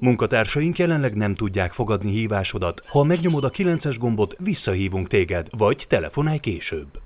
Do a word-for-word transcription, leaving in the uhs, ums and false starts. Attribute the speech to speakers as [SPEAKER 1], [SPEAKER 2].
[SPEAKER 1] Munkatársaink jelenleg nem tudják fogadni hívásodat. Ha megnyomod a kilences gombot, visszahívunk téged, vagy telefonálj később.